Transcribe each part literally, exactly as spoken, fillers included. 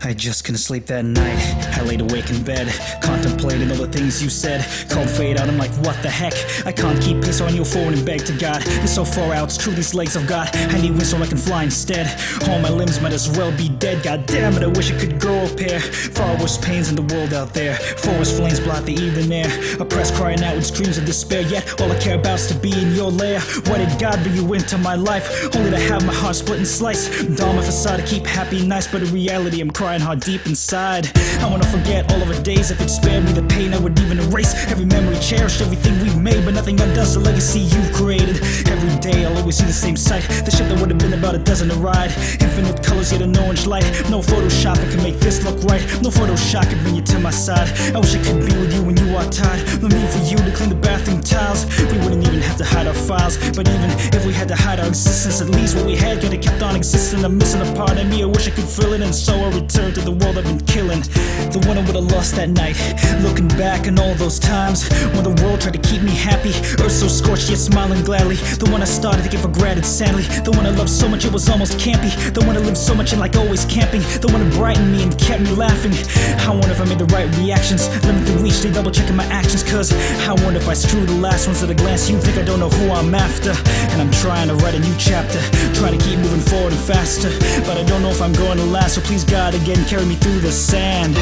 I just couldn't sleep that night. I laid awake in bed, contemplating all the things you said. Called fate out, I'm like, what the heck? I can't keep pace on your phone and beg to God. It's so far out, it's true, these legs I've got. I need wings so I can fly instead. All my limbs might as well be dead. God damn it, I wish I could grow a pair. Far worse pains in the world out there. Forest flames blot the evening air. Oppressed, crying out with screams of despair. Yet all I care about is to be in your lair. Why did God bring you into my life? Only to have my heart split and sliced. Down my facade to keep happy and nice, but in reality I'm crying hard deep inside. I wanna forget all of our days. If it spared me the pain, I would even erase every memory, cherish everything we've made, but nothing undoes the legacy you've created. Every day I'll always see the same sight. The ship that would have been about a dozen to ride. Infinite colors, yet an orange light. No Photoshop can make this look right. No Photoshop can bring you to my side. I wish I could be with you when you are tired. No need for you to clean the bathroom tiles. We wouldn't even have to hide our files. But even if we had to hide our existence, at least what we had could have kept on existing. I'm missing a part of me, I wish I could feel it. And so I return to the world I've been killing. The one I would've lost that night. Looking back on all those times when the world tried to keep me happy. Earth so scorched yet smiling gladly. The one I started taking for granted sadly. The one I loved so much it was almost campy. The one I lived so much in like always camping. The one that brightened me and kept me laughing. I wonder if I made the right reactions. Limit the reach, they double checking my actions. Cause I wonder if I screw the last ones at a glance. You think I don't know who I'm after. And I'm trying to write a new chapter. Trying to keep moving forward and faster. But I don't know if I'm going to last. So please God again carry me through the sand.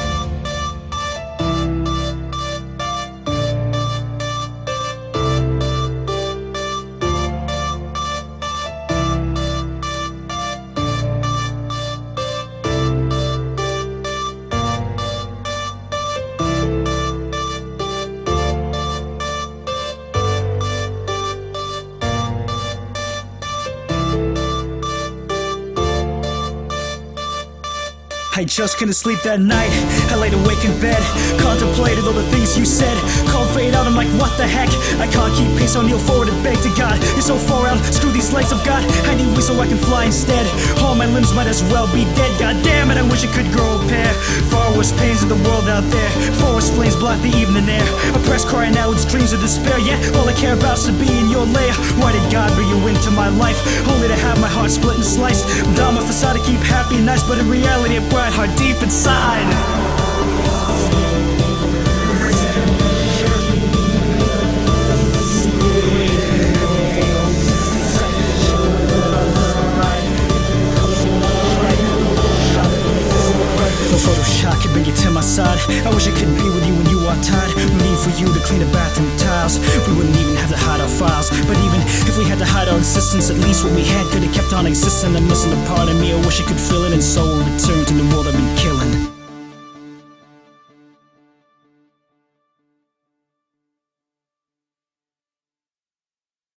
I just couldn't sleep that night. I laid awake in bed, contemplated all the things you said. Called fade out, I'm like, what the heck? I can't keep pace on your forward and beg to God. It's so far out, screw these legs I've got. I need wings so I can fly instead. All my limbs might as well be dead. God damn it, I wish I could grow a pair. Far worse pains in the world out there. Forest flames block the evening air. Oppressed, crying out with dreams of despair. Yet all I care about is to be in your lair. Why did God bring you into my life? Only to have my heart split and sliced. Down my facade to keep happy and nice, but in reality I'm bright heart deep inside. No Photoshop can bring you to my side. I wish I could be with you when you are tired. No need for you to clean the bathroom tiles. We wouldn't even have to hide our files. But even if we had to hide our existence, at least what we had could have kept on existing. I'm missing a part of me, I wish I could feel it, and so